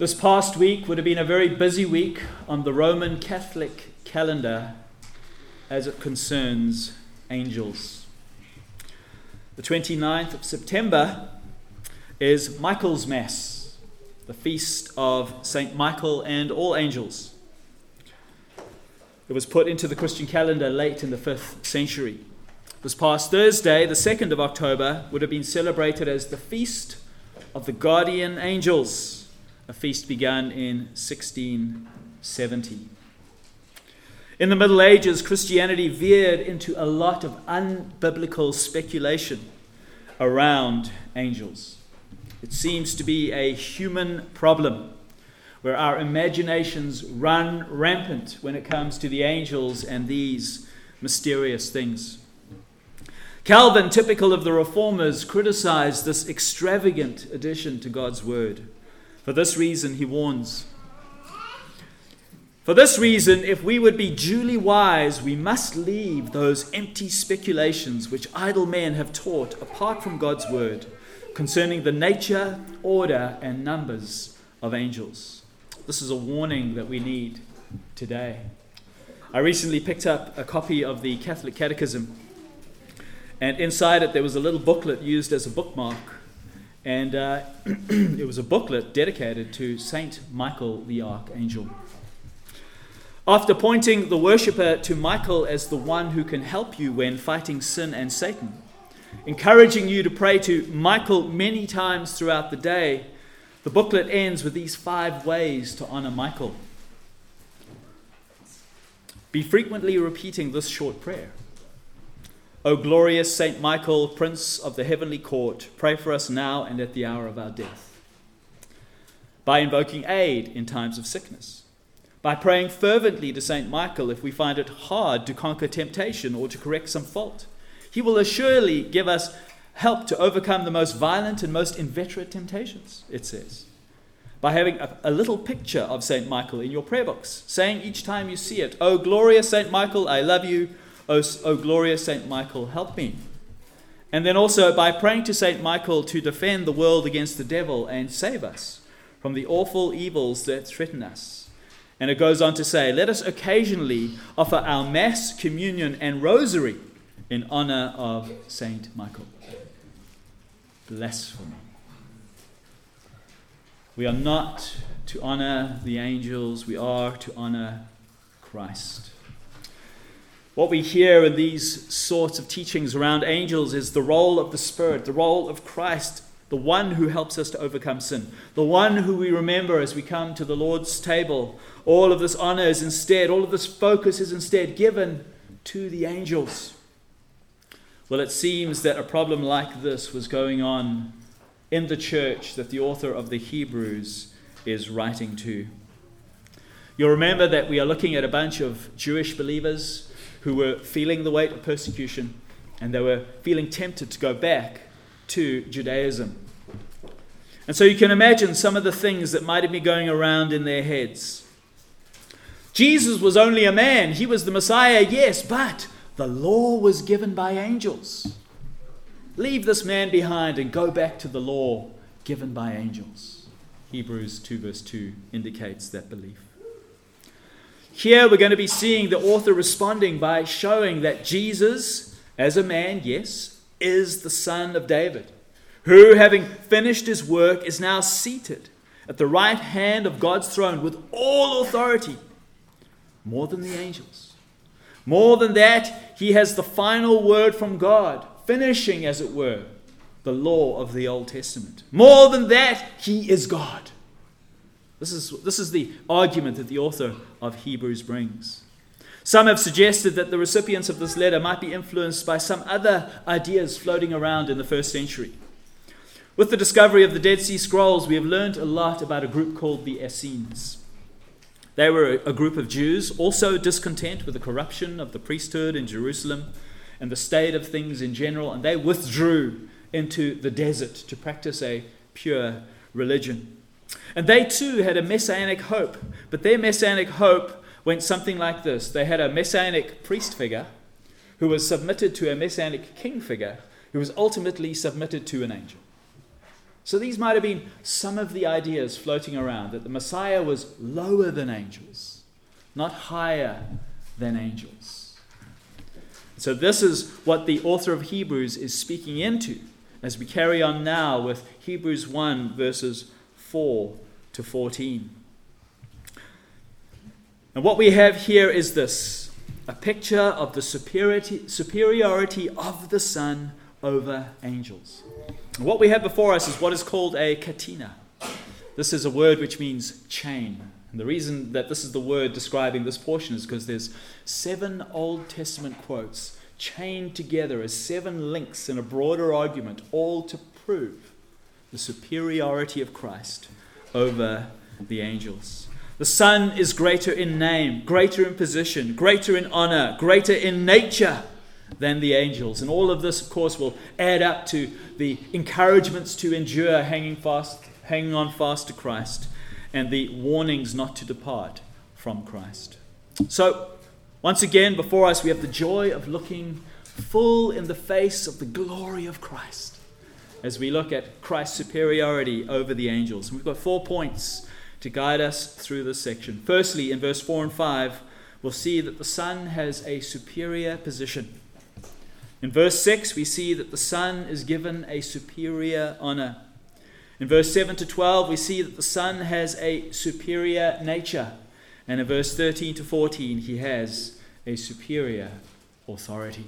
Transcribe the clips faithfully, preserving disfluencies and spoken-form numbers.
This past week would have been a very busy week on the Roman Catholic calendar as it concerns angels. The twenty-ninth of September is Michaelmas, the feast of Saint Michael and all angels. It was put into the Christian calendar late in the fifth century. This past Thursday, the second of October, would have been celebrated as the Feast of the Guardian Angels, a feast begun in sixteen seventy. In the Middle Ages, Christianity veered into a lot of unbiblical speculation around angels. It seems to be a human problem where our imaginations run rampant when it comes to the angels and these mysterious things. Calvin, typical of the Reformers, criticized this extravagant addition to God's word. For this reason, he warns, For this reason, if we would be duly wise, we must leave those empty speculations which idle men have taught apart from God's word concerning the nature, order, and numbers of angels. This is a warning that we need today. I recently picked up a copy of the Catholic Catechism, and inside it there was a little booklet used as a bookmark. And uh, it was a booklet dedicated to Saint Michael the Archangel. After pointing the worshipper to Michael as the one who can help you when fighting sin and Satan, encouraging you to pray to Michael many times throughout the day, the booklet ends with these five ways to honor Michael. Be frequently repeating this short prayer. O glorious Saint Michael, Prince of the heavenly court, pray for us now and at the hour of our death. By invoking aid in times of sickness. By praying fervently to Saint Michael if we find it hard to conquer temptation or to correct some fault. He will surely give us help to overcome the most violent and most inveterate temptations, it says. By having a, a little picture of Saint Michael in your prayer books, saying each time you see it, O glorious Saint Michael, I love you. O, o glorious Saint Michael, help me. And then also by praying to Saint Michael to defend the world against the devil and save us from the awful evils that threaten us. And it goes on to say, let us occasionally offer our Mass, Communion, and Rosary in honor of Saint Michael. Blasphemy. We are not to honor the angels, we are to honor Christ. What we hear in these sorts of teachings around angels is the role of the Spirit, the role of Christ, the one who helps us to overcome sin, the one who we remember as we come to the Lord's table. All of this honor is instead, all of this focus is instead given to the angels. Well, it seems that a problem like this was going on in the church that the author of the Hebrews is writing to. You'll remember that we are looking at a bunch of Jewish believers who were feeling the weight of persecution, and they were feeling tempted to go back to Judaism. And so you can imagine some of the things that might have been going around in their heads. Jesus was only a man. He was the Messiah, yes, but the law was given by angels. Leave this man behind and go back to the law given by angels. Hebrews two verse two indicates that belief. Here we're going to be seeing the author responding by showing that Jesus, as a man, yes, is the Son of David, who, having finished his work, is now seated at the right hand of God's throne with all authority, more than the angels. More than that, he has the final word from God, finishing, as it were, the law of the Old Testament. More than that, he is God. This is, this is the argument that the author of Hebrews brings. Some have suggested that the recipients of this letter might be influenced by some other ideas floating around in the first century. With the discovery of the Dead Sea Scrolls, we have learned a lot about a group called the Essenes. They were a group of Jews also discontent with the corruption of the priesthood in Jerusalem and the state of things in general, and they withdrew into the desert to practice a pure religion. And they too had a messianic hope, but their messianic hope went something like this. They had a messianic priest figure who was submitted to a messianic king figure who was ultimately submitted to an angel. So these might have been some of the ideas floating around, that the Messiah was lower than angels, not higher than angels. So this is what the author of Hebrews is speaking into as we carry on now with Hebrews one, verses four to fourteen. And what we have here is this, a picture of the superiority, superiority of the Son over angels. And what we have before us is what is called a katina. This is a word which means chain. And the reason that this is the word describing this portion is because there's seven Old Testament quotes chained together as seven links in a broader argument, all to prove the superiority of Christ over the angels. The Son is greater in name, greater in position, greater in honor, greater in nature than the angels. And all of this, of course, will add up to the encouragements to endure, hanging fast, hanging on fast to Christ, and the warnings not to depart from Christ. So, once again, before us, we have the joy of looking full in the face of the glory of Christ as we look at Christ's superiority over the angels. And we've got four points to guide us through this section. Firstly, in verse four and five, we'll see that the Son has a superior position. In verse six, we see that the Son is given a superior honor. In verse seven to twelve, we see that the Son has a superior nature. And in verse thirteen to fourteen, he has a superior authority.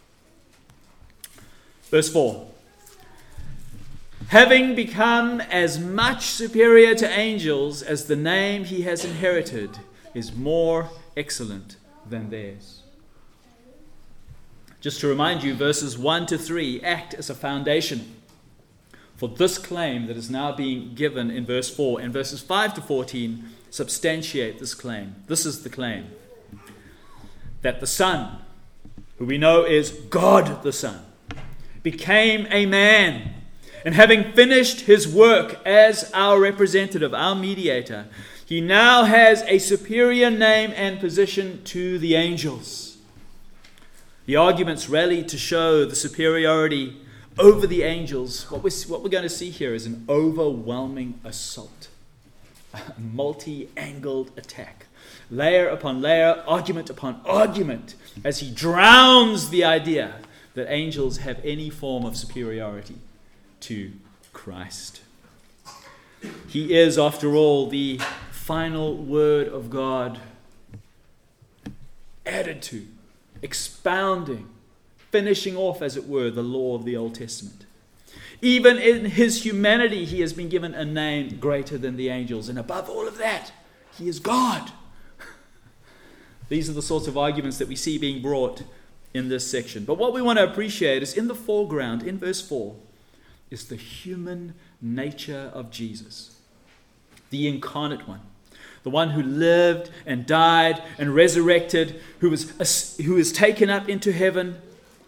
Verse four. Having become as much superior to angels as the name he has inherited is more excellent than theirs. Just to remind you, verses one to three act as a foundation for this claim that is now being given in verse four. And verses five to fourteen substantiate this claim. This is the claim: that the Son, who we know is God the Son, became a man, and having finished his work as our representative, our mediator, he now has a superior name and position to the angels. The arguments rally to show the superiority over the angels. What we're, what we're going to see here is an overwhelming assault, a multi-angled attack, layer upon layer, argument upon argument, as he drowns the idea that angels have any form of superiority to Christ. He is, after all, the final word of God, added to, expounding, finishing off, as it were, the law of the Old Testament. Even in his humanity, he has been given a name greater than the angels. And above all of that, he is God. These are the sorts of arguments that we see being brought in this section. But what we want to appreciate is in the foreground, in verse four, is the human nature of Jesus, the incarnate one, the one who lived and died and resurrected, who was who is taken up into heaven.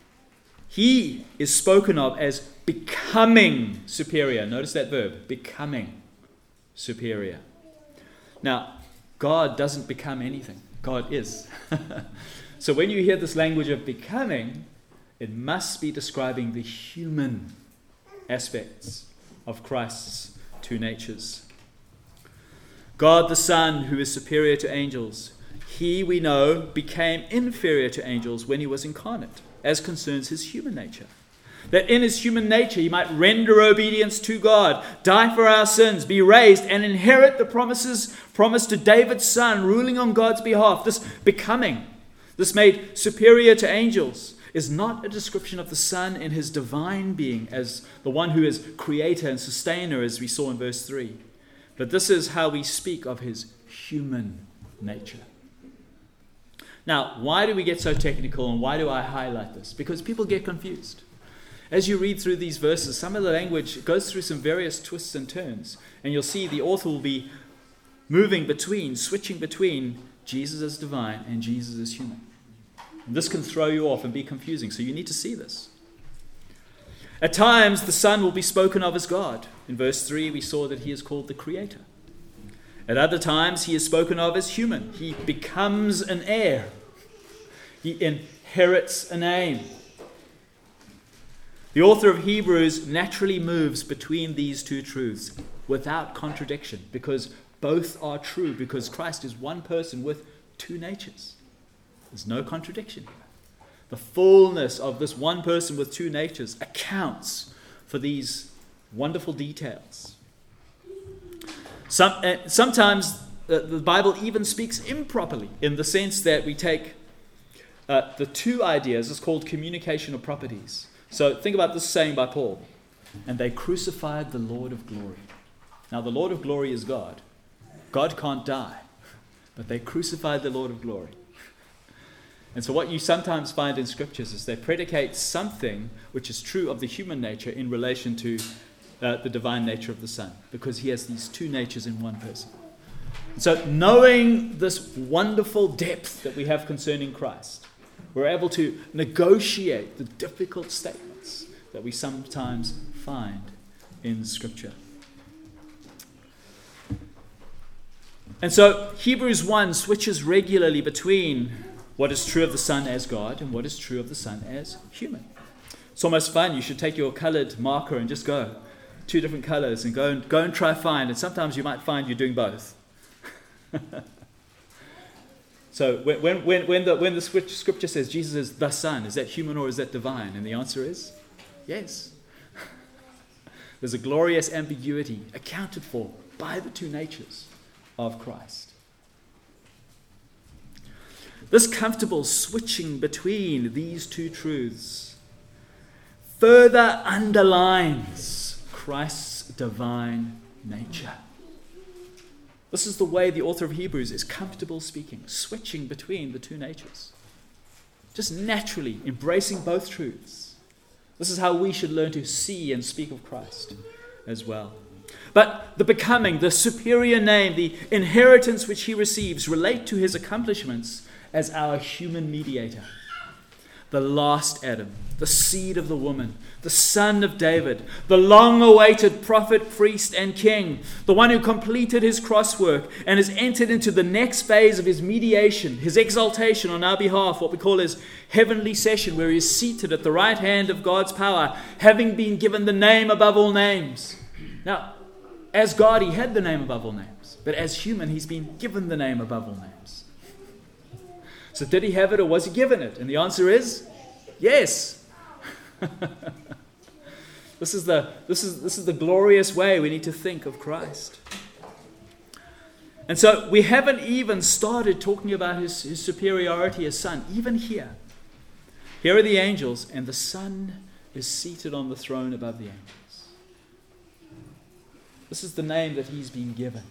He is spoken of as becoming superior. Notice that verb, becoming superior. Now, God doesn't become anything. God is. So when you hear this language of becoming, it must be describing the human aspects of Christ's two natures. God the Son, who is superior to angels, he, we know, became inferior to angels when he was incarnate, as concerns his human nature. That in his human nature he might render obedience to God, die for our sins, be raised, and inherit the promises promised to David's son, ruling on God's behalf. This becoming, this made superior to angels, is not a description of the Son in his divine being as the one who is creator and sustainer, as we saw in verse three. But this is how we speak of his human nature. Now, why do we get so technical, and why do I highlight this? Because people get confused. As you read through these verses, some of the language goes through some various twists and turns, and you'll see the author will be moving between, switching between Jesus as divine and Jesus as human. And this can throw you off and be confusing, so you need to see this. At times, the Son will be spoken of as God. In verse three, we saw that he is called the Creator. At other times, he is spoken of as human. He becomes an heir. He inherits a name. The author of Hebrews naturally moves between these two truths without contradiction, because both are true, because Christ is one person with two natures. There's no contradiction here. The fullness of this one person with two natures accounts for these wonderful details. Some, uh, sometimes uh, the Bible even speaks improperly, in the sense that we take uh, the two ideas, it's called communicational properties. So think about this saying by Paul, and they crucified the Lord of glory. Now the Lord of glory is God. God can't die, but they crucified the Lord of glory. And so what you sometimes find in scriptures is they predicate something which is true of the human nature in relation to uh, the divine nature of the Son, because he has these two natures in one person. So knowing this wonderful depth that we have concerning Christ, we're able to negotiate the difficult statements that we sometimes find in Scripture. And so Hebrews one switches regularly between what is true of the Son as God and what is true of the Son as human. It's almost fun. You should take your colored marker and just go two different colors and go and go and try find. And sometimes you might find you're doing both. So when when when the when the scripture says Jesus is the Son, is that human or is that divine? And the answer is yes. There's a glorious ambiguity accounted for by the two natures of Christ. This comfortable switching between these two truths further underlines Christ's divine nature. This is the way the author of Hebrews is comfortable speaking, switching between the two natures. Just naturally embracing both truths. This is how we should learn to see and speak of Christ as well. But the becoming, the superior name, the inheritance which he receives relate to his accomplishments as our human mediator. The last Adam, the seed of the woman, the son of David, the long-awaited prophet, priest, and king, the one who completed his cross work and has entered into the next phase of his mediation, his exaltation on our behalf, what we call his heavenly session, where he is seated at the right hand of God's power, having been given the name above all names. Now, as God, he had the name above all names, but as human, he's been given the name above all names. So did he have it or was he given it? And the answer is yes. This is the this is this is the glorious way we need to think of Christ. And so we haven't even started talking about his, his superiority as Son, even here. Here are the angels, and the Son is seated on the throne above the angels. This is the name that he's been given.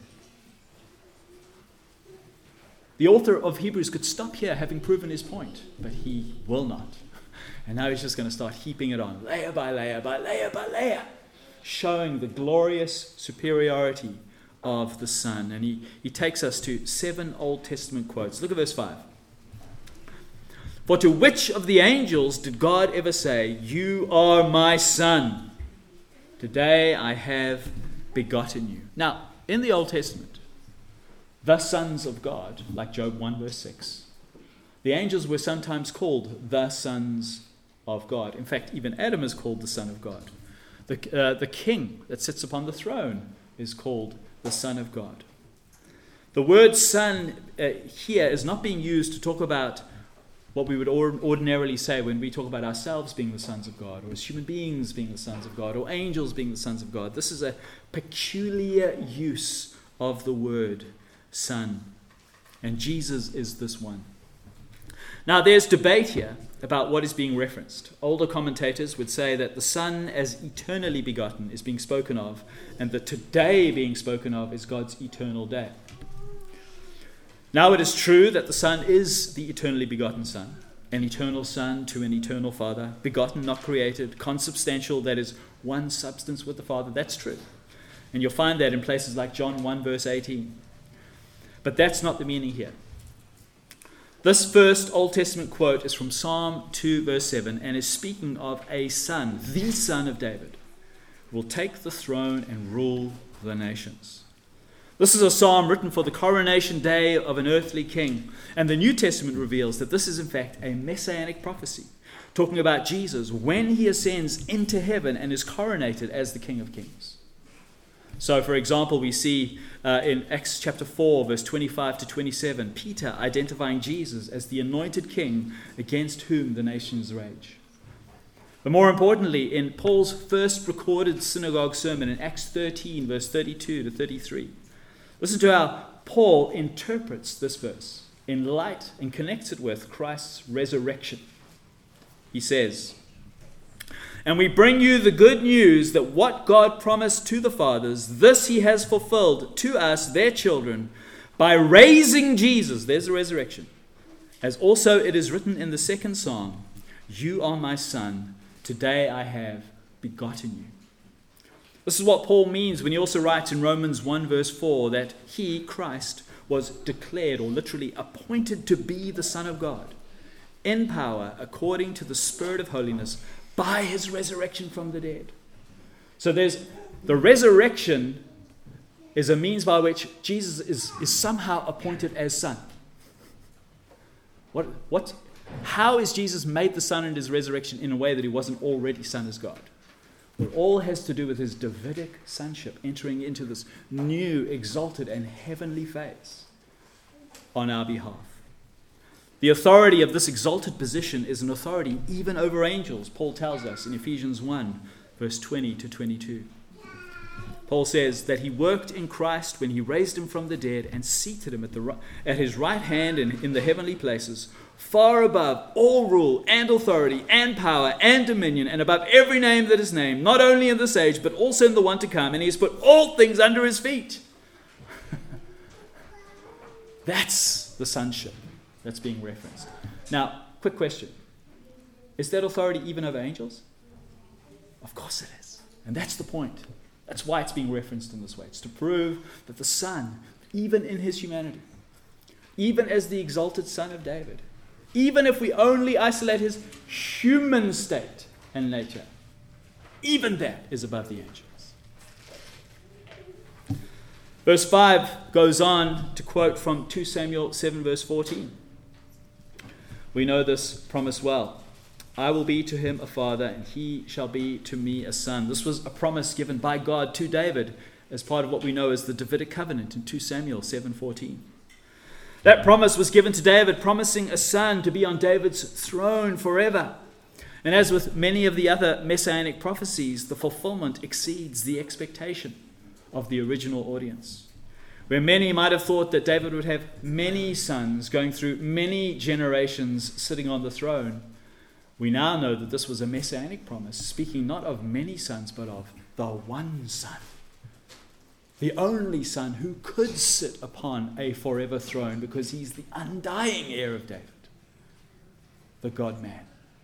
The author of Hebrews could stop here, having proven his point, but he will not. And now he's just going to start heaping it on, layer by layer by layer by layer, showing the glorious superiority of the Son. And he, he takes us to seven Old Testament quotes. Look at verse five. For to which of the angels did God ever say, "You are my Son. Today I have begotten you"? Now, in the Old Testament, the sons of God, like Job one verse six, the angels were sometimes called the sons of God. In fact, even Adam is called the Son of God. The, uh, the king that sits upon the throne is called the Son of God. The word son uh, here is not being used to talk about what we would or- ordinarily say when we talk about ourselves being the sons of God, or as human beings being the sons of God, or angels being the sons of God. This is a peculiar use of the word Son. And Jesus is this one. Now, there's debate here about what is being referenced. Older commentators would say that the Son as eternally begotten is being spoken of, and the today being spoken of is God's eternal day. Now, it is true that the Son is the eternally begotten Son, an eternal Son to an eternal Father, begotten, not created, consubstantial, that is, one substance with the Father. That's true. And you'll find that in places like John one verse eighteen. But that's not the meaning here. This first Old Testament quote is from Psalm two verse seven and is speaking of a son, the Son of David, who will take the throne and rule the nations. This is a psalm written for the coronation day of an earthly king, and the New Testament reveals that this is in fact a messianic prophecy talking about Jesus when he ascends into heaven and is coronated as the King of Kings. So, for example, we see uh, in Acts chapter four, verse twenty-five to twenty-seven, Peter identifying Jesus as the anointed king against whom the nations rage. But more importantly, in Paul's first recorded synagogue sermon in Acts thirteen, verse thirty-two to thirty-three, listen to how Paul interprets this verse in light and connects it with Christ's resurrection. He says, "And we bring you the good news that what God promised to the fathers, this he has fulfilled to us, their children, by raising Jesus," there's the resurrection, "as also it is written in the second psalm, 'You are my son, today I have begotten you.'" This is what Paul means when he also writes in Romans one verse four that he, Christ, was declared or literally appointed to be the Son of God in power according to the Spirit of holiness by his resurrection from the dead. So there's the resurrection is a means by which Jesus is, is somehow appointed as Son. What, what, how is Jesus made the Son in his resurrection in a way that he wasn't already Son as God? It all has to do with his Davidic sonship entering into this new, exalted, and heavenly phase on our behalf. The authority of this exalted position is an authority even over angels, Paul tells us in Ephesians one, verse twenty to twenty-two. Paul says that he worked in Christ when he raised him from the dead and seated him at, the, at his right hand in, in the heavenly places, far above all rule and authority and power and dominion, and above every name that is named, not only in this age, but also in the one to come. And he has put all things under his feet. That's the sonship that's being referenced. Now, quick question. Is that authority even over angels? Of course it is. And that's the point. That's why it's being referenced in this way. It's to prove that the Son, even in his humanity, even as the exalted Son of David, even if we only isolate his human state and nature, even that is above the angels. Verse five goes on to quote from two Samuel seven, verse fourteen. We know this promise well. "I will be to him a father, and he shall be to me a son." This was a promise given by God to David as part of what we know as the Davidic covenant in two Samuel seven fourteen. That promise was given to David, promising a son to be on David's throne forever. And as with many of the other messianic prophecies, the fulfillment exceeds the expectation of the original audience. Where many might have thought that David would have many sons going through many generations sitting on the throne, we now know that this was a messianic promise, speaking not of many sons, but of the one Son. The only Son who could sit upon a forever throne because he's the undying heir of David, the God-man.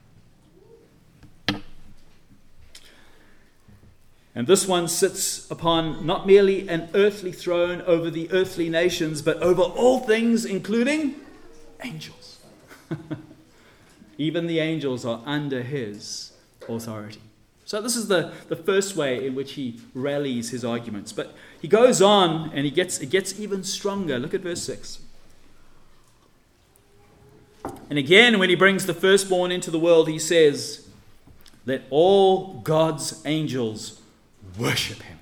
And this one sits upon not merely an earthly throne over the earthly nations, but over all things, including angels. Even the angels are under his authority. So this is the, the first way in which he rallies his arguments. But he goes on and he gets it gets even stronger. Look at verse six. And again, when he brings the firstborn into the world, he says, "Let all God's angels worship him."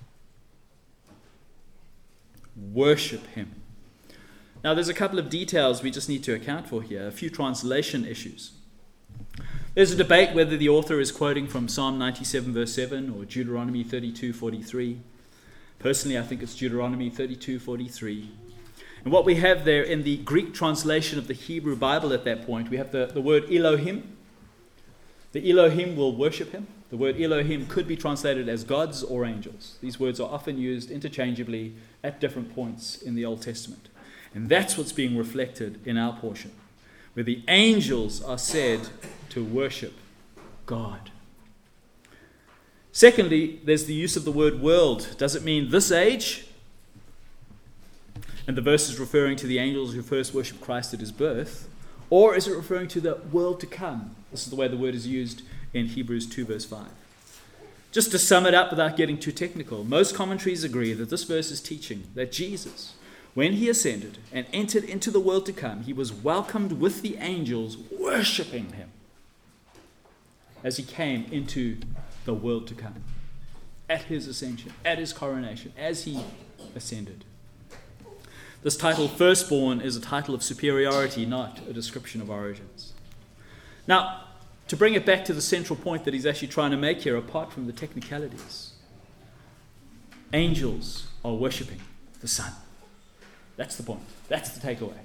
Worship him. Now, there's a couple of details we just need to account for here, a few translation issues. There's a debate whether the author is quoting from Psalm ninety-seven, verse seven, or Deuteronomy thirty-two, forty-three. Personally, I think it's Deuteronomy thirty-two, forty-three. And what we have there in the Greek translation of the Hebrew Bible at that point, we have the, the word Elohim. The Elohim will worship him. The word Elohim could be translated as gods or angels. These words are often used interchangeably at different points in the Old Testament. And that's what's being reflected in our portion, where the angels are said to worship God. Secondly, there's the use of the word world. Does it mean this age? And the verse is referring to the angels who first worshiped Christ at his birth. Or is it referring to the world to come? This is the way the word is used in Hebrews two, verse five. Just to sum it up without getting too technical, most commentaries agree that this verse is teaching that Jesus, when he ascended and entered into the world to come, he was welcomed with the angels worshiping him. as he came into the world to come, at his ascension, at his coronation, as he ascended. This title, firstborn, is a title of superiority, not a description of origins. Now, to bring it back to the central point that he's actually trying to make here, apart from the technicalities, angels are worshipping the Son. That's the point. That's the takeaway.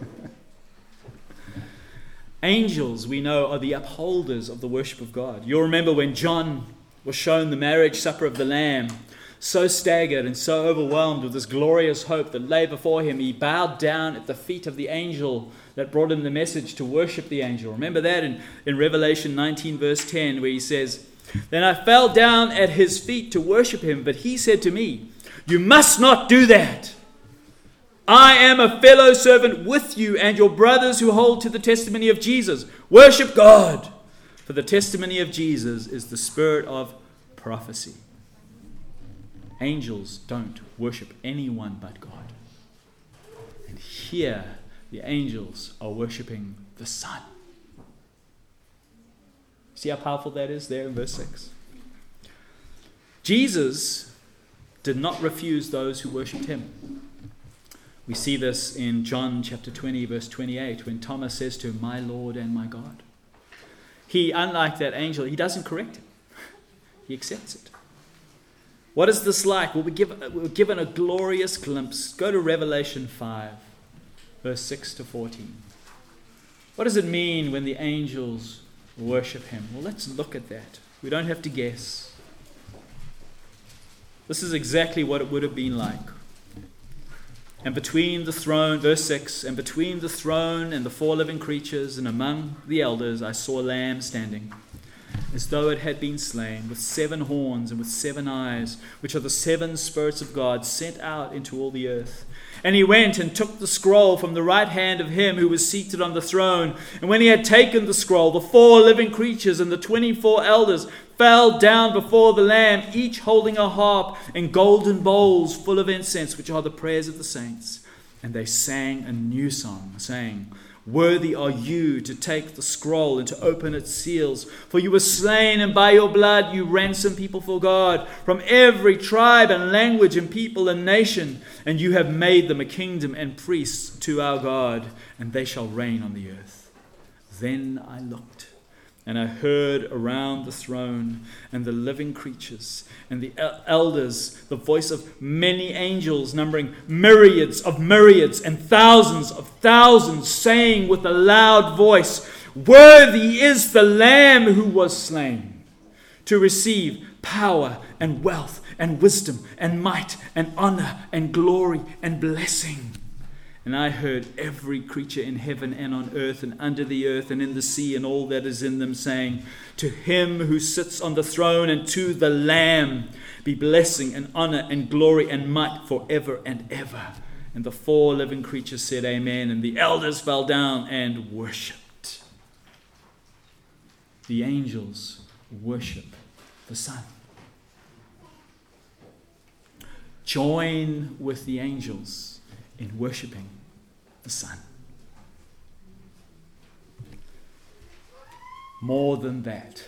Angels, we know, are the upholders of the worship of God. You'll remember when John was shown the marriage supper of the Lamb, so staggered and so overwhelmed with this glorious hope that lay before him, he bowed down at the feet of the angel that brought him the message to worship the angel. Remember that in, in Revelation nineteen, verse ten, where he says, "Then I fell down at his feet to worship him, but he said to me, 'You must not do that. I am a fellow servant with you and your brothers who hold to the testimony of Jesus. Worship God, for the testimony of Jesus is the spirit of prophecy.'" Angels don't worship anyone but God. And here, the angels are worshipping the Son. See how powerful that is there in verse six? Jesus did not refuse those who worshipped him. We see this in John chapter twenty, verse twenty-eight, when Thomas says to him, "My Lord and my God." He, unlike that angel, he doesn't correct him. He accepts it. What is this like? Well, we're given, we're given a glorious glimpse. Go to Revelation five, verse six to fourteen. What does it mean when the angels worship him? Well, let's look at that. We don't have to guess. This is exactly what it would have been like. "And between the throne," verse six, "and between the throne and the four living creatures and among the elders, I saw a lamb standing, as though it had been slain, with seven horns and with seven eyes, which are the seven spirits of God sent out into all the earth. And he went and took the scroll from the right hand of him who was seated on the throne. And when he had taken the scroll, the four living creatures and the twenty-four elders fell down before the Lamb, each holding a harp and golden bowls full of incense, which are the prayers of the saints. And they sang a new song, saying, 'Worthy are you to take the scroll and to open its seals. For you were slain, and by your blood you ransomed people for God from every tribe and language and people and nation. And you have made them a kingdom and priests to our God, and they shall reign on the earth.' Then I looked, and I heard around the throne and the living creatures and the elders the voice of many angels, numbering myriads of myriads and thousands of thousands, saying with a loud voice, 'Worthy is the Lamb who was slain to receive power and wealth and wisdom and might and honor and glory and blessing.' And I heard every creature in heaven and on earth and under the earth and in the sea and all that is in them, saying, 'To him who sits on the throne and to the Lamb be blessing and honor and glory and might forever and ever.' And the four living creatures said, 'Amen.' And the elders fell down and worshipped." The angels worship the Son. Join with the angels in worshipping the Son. More than that,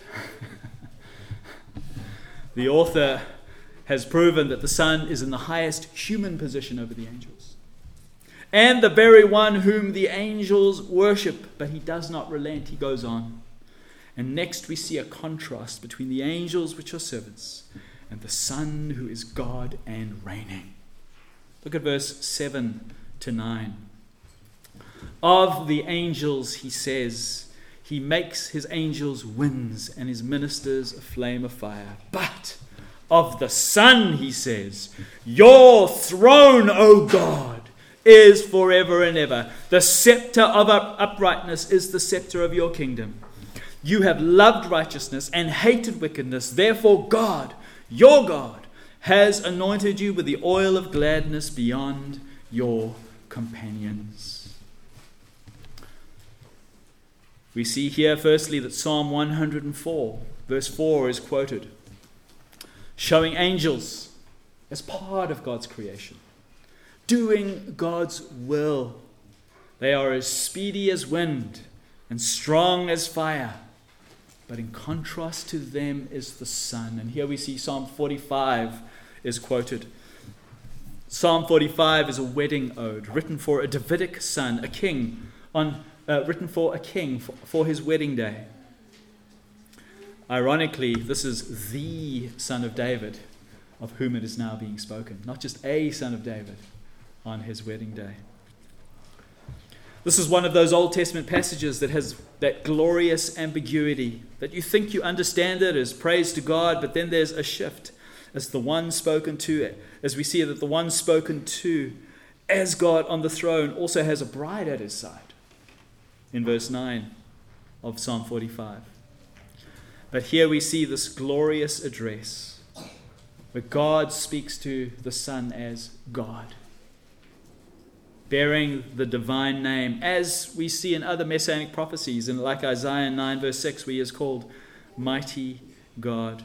the author has proven that the Son is in the highest human position over the angels, and the very one whom the angels worship. But he does not relent. He goes on. And next we see a contrast between the angels, which are servants, and the Son, who is God and reigning. Look at verse seven to nine. "Of the angels," he says, "he makes his angels winds and his ministers a flame of fire. But of the Son," he says, "your throne, O God, is forever and ever. The scepter of uprightness is the scepter of your kingdom. You have loved righteousness and hated wickedness. Therefore God, your God, has anointed you with the oil of gladness beyond your companions." We see here firstly that Psalm one hundred four, verse four is quoted, showing angels as part of God's creation, doing God's will. They are as speedy as wind and strong as fire. but in contrast to them is the Son. And here we see Psalm forty-five is quoted. Psalm forty-five is a wedding ode written for a Davidic son, a king, on uh, written for a king for, for his wedding day. Ironically, this is the son of David of whom it is now being spoken, not just a son of David on his wedding day. This is one of those Old Testament passages that has that glorious ambiguity, that you think you understand it as praise to God, but then there's a shift as the one spoken to, as we see that the one spoken to as God on the throne also has a bride at his side in verse nine of Psalm forty-five. But here we see this glorious address where God speaks to the Son as God, bearing the divine name, as we see in other messianic prophecies, and like Isaiah nine verse six, where he is called Mighty God.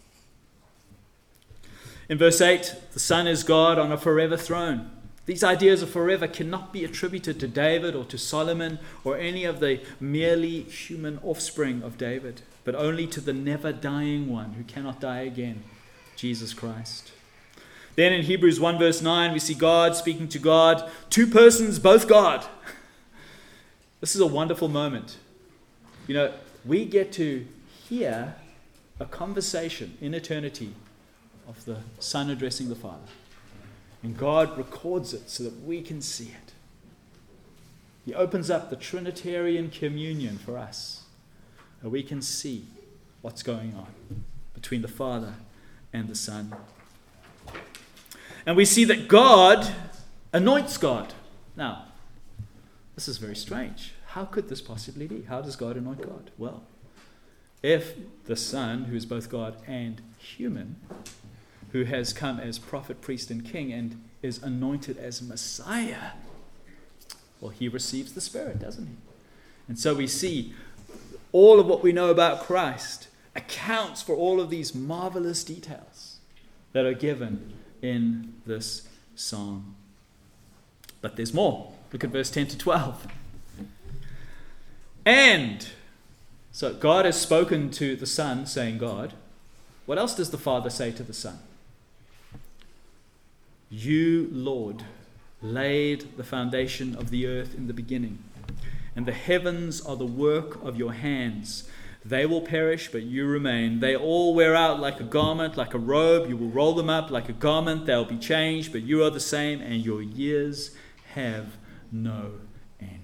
In verse eight, the Son is God on a forever throne. These ideas of forever cannot be attributed to David or to Solomon or any of the merely human offspring of David, but only to the never dying one who cannot die again, Jesus Christ. Then in Hebrews one verse nine, we see God speaking to God, two persons, both God. This is a wonderful moment. You know, we get to hear a conversation in eternity of the Son addressing the Father. And God records it so that we can see it. He opens up the Trinitarian communion for us, and we can see what's going on between the Father and the Son. And we see that God anoints God. Now, this is very strange. How could this possibly be? How does God anoint God? Well, if the Son, who is both God and human, who has come as prophet, priest, and king, and is anointed as Messiah, well, he receives the Spirit, doesn't he? And so we see all of what we know about Christ accounts for all of these marvelous details that are given in this psalm. But there's more. Look at verse ten to twelve. And so God has spoken to the Son, saying God. What else does the Father say to the Son? You, Lord, laid the foundation of the earth in the beginning, and the heavens are the work of your hands. They will perish, but you remain. They all wear out like a garment, like a robe. You will roll them up like a garment. They'll be changed, but you are the same, and your years have no end.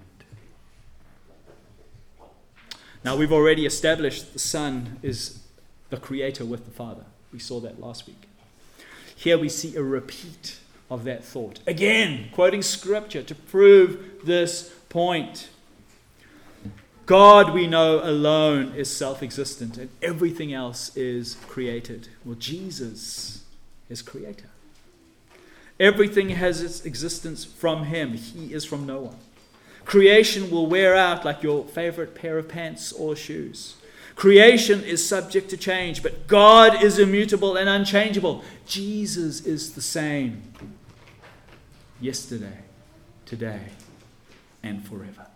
Now, we've already established the Son is the creator with the Father. We saw that last week. Here we see a repeat of that thought. Again, quoting Scripture to prove this point. God, we know, alone is self-existent, and everything else is created. Well, Jesus is creator. Everything has its existence from him. He is from no one. Creation will wear out like your favorite pair of pants or shoes. Creation is subject to change, but God is immutable and unchangeable. Jesus is the same yesterday, today, and forever.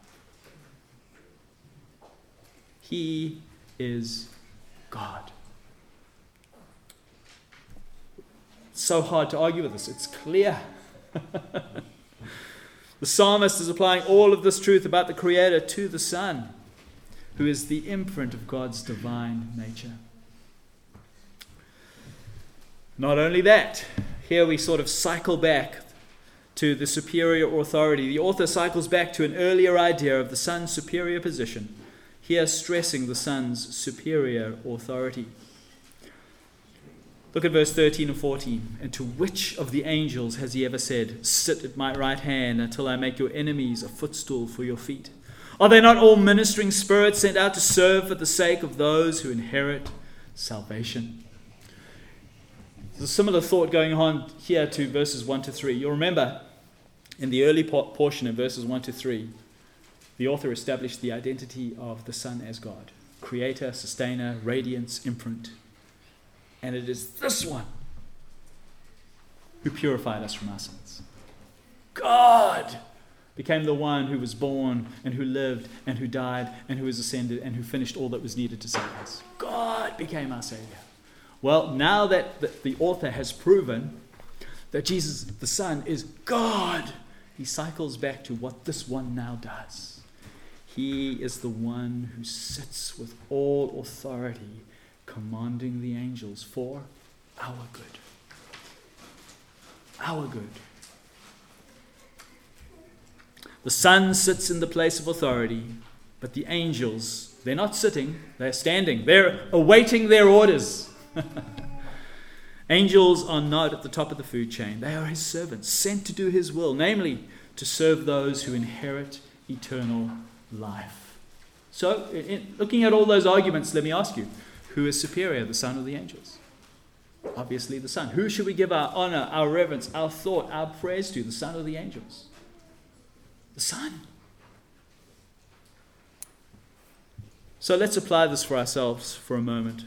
He is God. It's so hard to argue with this. It's clear. The psalmist is applying all of this truth about the Creator to the Son, who is the imprint of God's divine nature. Not only that, here we sort of cycle back to the superior authority. The author cycles back to an earlier idea of the Son's superior position, here stressing the Son's superior authority. Look at verse thirteen and fourteen. And to which of the angels has he ever said, sit at my right hand until I make your enemies a footstool for your feet? Are they not all ministering spirits sent out to serve for the sake of those who inherit salvation? There's a similar thought going on here to verses one to three. You'll remember in the early portion of verses one to three, the author established the identity of the Son as God, creator, sustainer, radiance, imprint. And it is this one who purified us from our sins. God became the one who was born and who lived and who died and who was ascended and who finished all that was needed to save us. God became our Savior. Well, now that the, the author has proven that Jesus the Son is God, he cycles back to what this one now does. He is the one who sits with all authority, commanding the angels for our good. Our good. The Son sits in the place of authority, but the angels, they're not sitting, they're standing. They're awaiting their orders. Angels are not at the top of the food chain. They are his servants, sent to do his will, namely to serve those who inherit eternal life. So, in looking at all those arguments, let me ask you, who is superior, the Son or the angels? Obviously the Son. Who should we give our honor, our reverence, our thought, our praise to, the Son or the angels? The Son. So let's apply this for ourselves for a moment.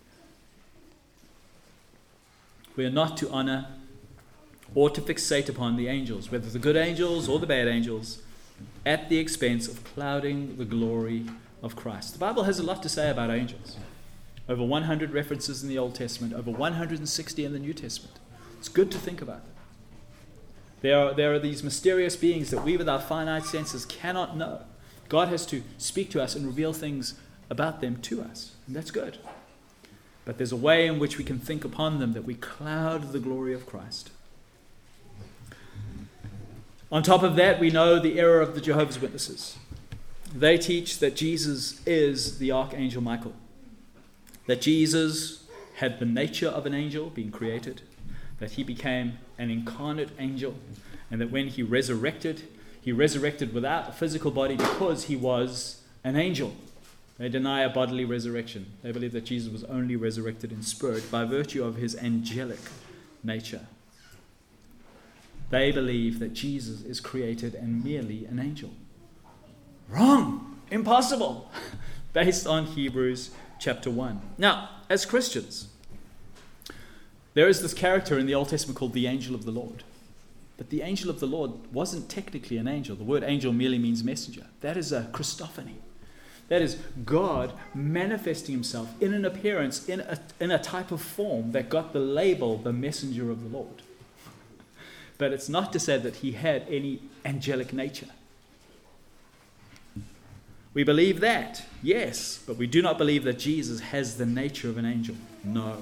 We are not to honor or to fixate upon the angels, whether the good angels or the bad angels, at the expense of clouding the glory of Christ. The Bible has a lot to say about angels. Over one hundred references in the Old Testament, over one hundred sixty in the New Testament. It's good to think about them. There are, there are these mysterious beings that we with our finite senses cannot know. God has to speak to us and reveal things about them to us, and that's good. But there's a way in which we can think upon them that we cloud the glory of Christ. On top of that, we know the error of the Jehovah's Witnesses. They teach that Jesus is the Archangel Michael, that Jesus had the nature of an angel being created, that he became an incarnate angel, and that when he resurrected, he resurrected without a physical body because he was an angel. They deny a bodily resurrection. They believe that Jesus was only resurrected in spirit by virtue of his angelic nature. They believe that Jesus is created and merely an angel. Wrong! Impossible! Based on Hebrews chapter one. Now, as Christians, there is this character in the Old Testament called the angel of the Lord. But the angel of the Lord wasn't technically an angel. The word angel merely means messenger. That is a Christophany. That is God manifesting himself in an appearance, in a, in a type of form that got the label, the messenger of the Lord. But it's not to say that he had any angelic nature. We believe that, yes, but we do not believe that Jesus has the nature of an angel. No.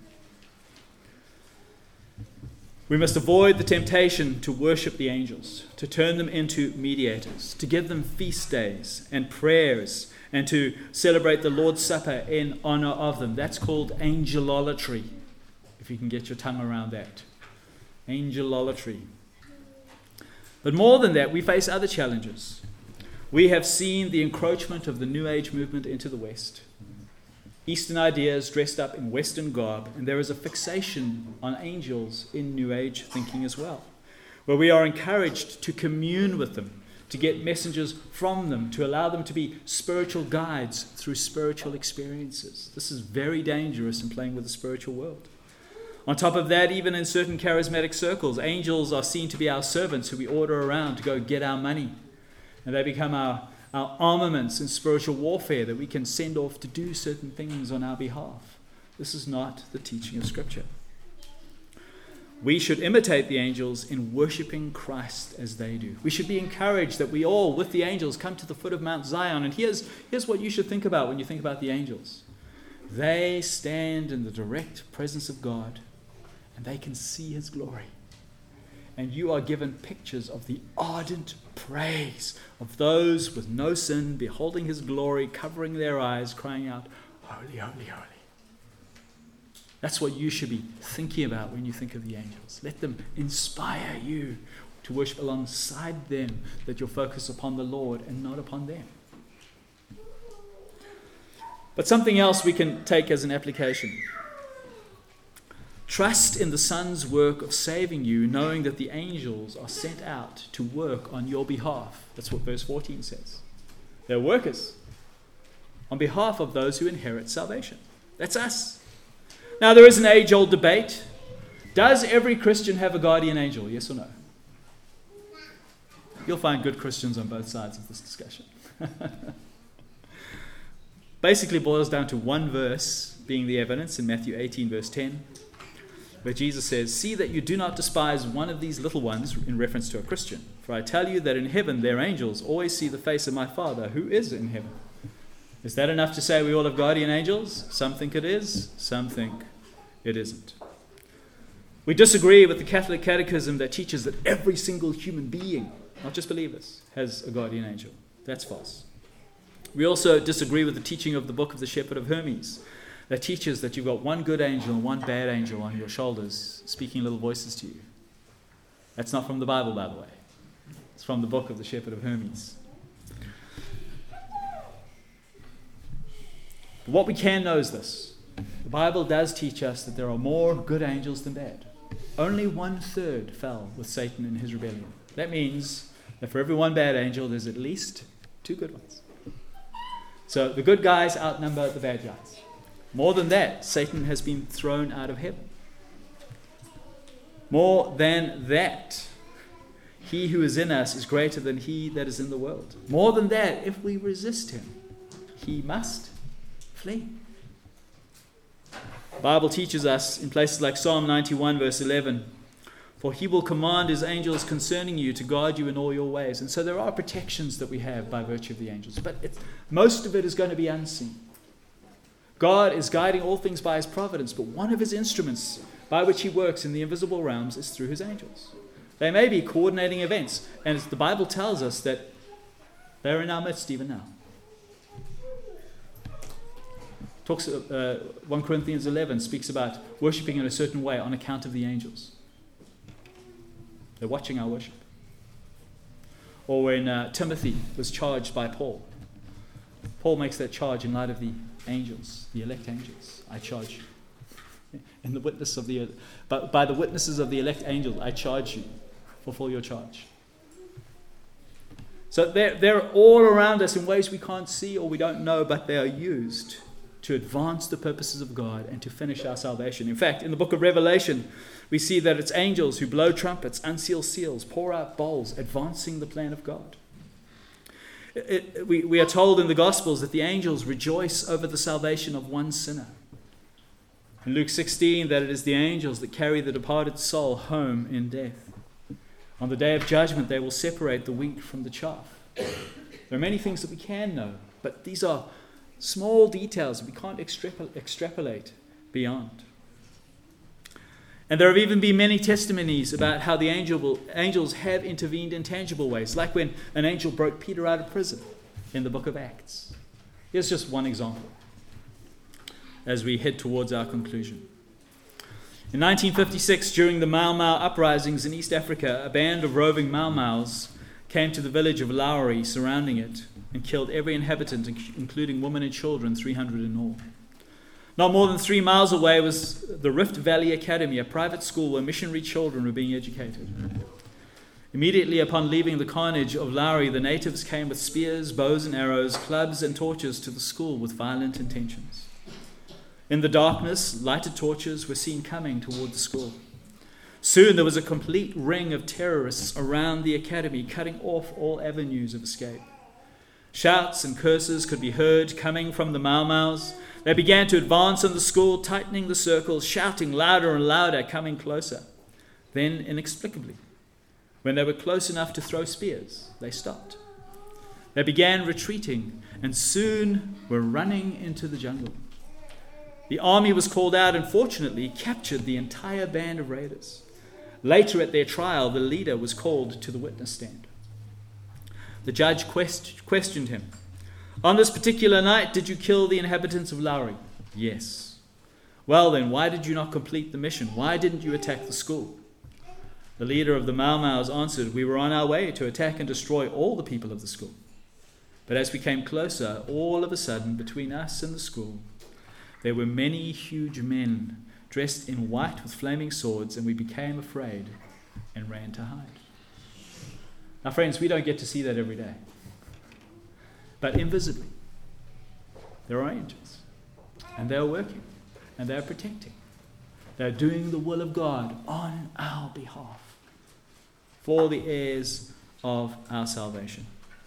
We must avoid the temptation to worship the angels, to turn them into mediators, to give them feast days and prayers, and to celebrate the Lord's Supper in honor of them. That's called angelolatry, if you can get your tongue around that. Angelolatry. But more than that, we face other challenges. We have seen the encroachment of the New Age movement into the West. Eastern ideas dressed up in Western garb, and there is a fixation on angels in New Age thinking as well, where we are encouraged to commune with them, to get messages from them, to allow them to be spiritual guides through spiritual experiences. This is very dangerous in playing with the spiritual world. On top of that, even in certain charismatic circles, angels are seen to be our servants who we order around to go get our money, and they become our our armaments in spiritual warfare that we can send off to do certain things on our behalf. This is not the teaching of Scripture. We should imitate the angels in worshiping Christ as they do. We should be encouraged that we all, with the angels, come to the foot of Mount Zion. And here's, here's what you should think about when you think about the angels. They stand in the direct presence of God, and they can see his glory. And you are given pictures of the ardent praise of those with no sin, beholding his glory, covering their eyes, crying out, "Holy, holy, holy." That's what you should be thinking about when you think of the angels. Let them inspire you to worship alongside them, that you'll focus upon the Lord and not upon them. But something else we can take as an application. Trust in the Son's work of saving you, knowing that the angels are sent out to work on your behalf. That's what verse fourteen says. They're workers on behalf of those who inherit salvation. That's us. Now, there is an age-old debate. Does every Christian have a guardian angel? Yes or no? You'll find good Christians on both sides of this discussion. Basically boils down to one verse being the evidence in Matthew eighteen, verse ten, where Jesus says, "See that you do not despise one of these little ones," in reference to a Christian. "For I tell you that in heaven their angels always see the face of my Father who is in heaven." Is that enough to say we all have guardian angels? Some think it is, some think it isn't. We disagree with the Catholic Catechism that teaches that every single human being, not just believers, has a guardian angel. That's false. We also disagree with the teaching of the book of the Shepherd of Hermes that teaches that you've got one good angel and one bad angel on your shoulders speaking little voices to you. That's not from the Bible, by the way. It's from the book of the Shepherd of Hermes. But what we can know is this. The Bible does teach us that there are more good angels than bad. Only one third fell with Satan in his rebellion. That means that for every one bad angel, there's at least two good ones. So the good guys outnumber the bad guys. More than that, Satan has been thrown out of heaven. More than that, he who is in us is greater than he that is in the world. More than that, if we resist him, he must flee. The Bible teaches us in places like Psalm ninety-one, verse eleven, "For he will command his angels concerning you to guard you in all your ways." And so there are protections that we have by virtue of the angels, but it's, most of it is going to be unseen. God is guiding all things by his providence, but one of his instruments by which he works in the invisible realms is through his angels. They may be coordinating events, and the Bible tells us that they're in our midst even now. Talks, uh, First Corinthians eleven speaks about worshipping in a certain way on account of the angels. They're watching our worship. Or when uh, Timothy was charged by Paul, Paul makes that charge in light of the angels, the elect angels. I charge you. In the witness of the, but by the witnesses of the elect angels, I charge you. Fulfill your charge. So they're, they're all around us in ways we can't see or we don't know, but they are used to advance the purposes of God and to finish our salvation. In fact, in the book of Revelation, we see that it's angels who blow trumpets, unseal seals, pour out bowls, advancing the plan of God. It, it, we, we are told in the Gospels that the angels rejoice over the salvation of one sinner. In Luke sixteen, that it is the angels that carry the departed soul home in death. On the day of judgment, they will separate the wheat from the chaff. There are many things that we can know, but these are small details we can't extrapol- extrapolate beyond. And there have even been many testimonies about how the angel will, angels have intervened in tangible ways, like when an angel broke Peter out of prison in the book of Acts. Here's just one example as we head towards our conclusion. In nineteen fifty-six, during the Mau Mau uprisings in East Africa, a band of roving Mau Maus came to the village of Lowry surrounding it and killed every inhabitant, including women and children, three hundred in all. Not more than three miles away was the Rift Valley Academy, a private school where missionary children were being educated. Immediately upon leaving the carnage of Lowry, the natives came with spears, bows and arrows, clubs and torches to the school with violent intentions. In the darkness, lighted torches were seen coming toward the school. Soon there was a complete ring of terrorists around the academy, cutting off all avenues of escape. Shouts and curses could be heard coming from the Mau Maus. They began to advance on the school, tightening the circles, shouting louder and louder, coming closer. Then, inexplicably, when they were close enough to throw spears, they stopped. They began retreating and soon were running into the jungle. The army was called out and fortunately captured the entire band of raiders. Later at their trial, the leader was called to the witness stand. The judge quest- questioned him. "On this particular night, did you kill the inhabitants of Lowry?" "Yes." "Well then, why did you not complete the mission? Why didn't you attack the school?" The leader of the Mau Maus answered, "We were on our way to attack and destroy all the people of the school. But as we came closer, all of a sudden, between us and the school, there were many huge men dressed in white with flaming swords, and we became afraid and ran to hide." Now, friends, we don't get to see that every day. But invisibly, there are angels, and they are working, and they are protecting. They are doing the will of God on our behalf for the heirs of our salvation.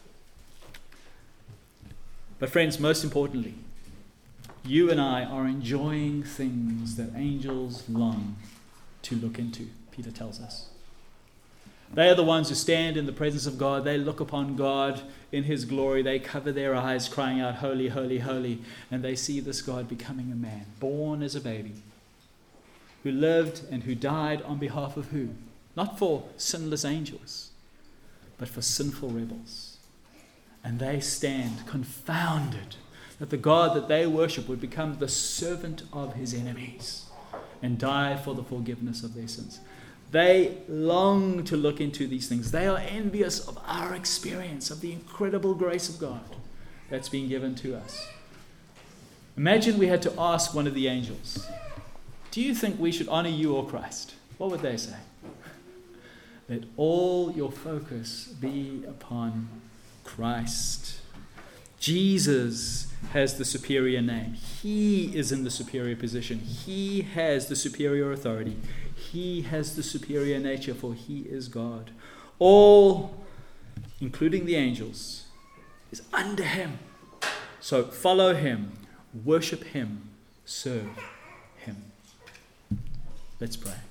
But friends, most importantly, you and I are enjoying things that angels long to look into, Peter tells us. They are the ones who stand in the presence of God. They look upon God in his glory. They cover their eyes, crying out, holy, holy, holy. And they see this God becoming a man, born as a baby, who lived and who died on behalf of who? Not for sinless angels, but for sinful rebels. And they stand confounded that the God that they worship would become the servant of his enemies and die for the forgiveness of their sins. They long to look into these things. They are envious of our experience, of the incredible grace of God that's been given to us. Imagine we had to ask one of the angels, do you think we should honor you or Christ? What would they say? Let all your focus be upon Christ. Jesus has the superior name. He is in the superior position. He has the superior authority. He has the superior nature, for he is God. All, including the angels, is under him. So follow him, worship him, serve him. Let's pray.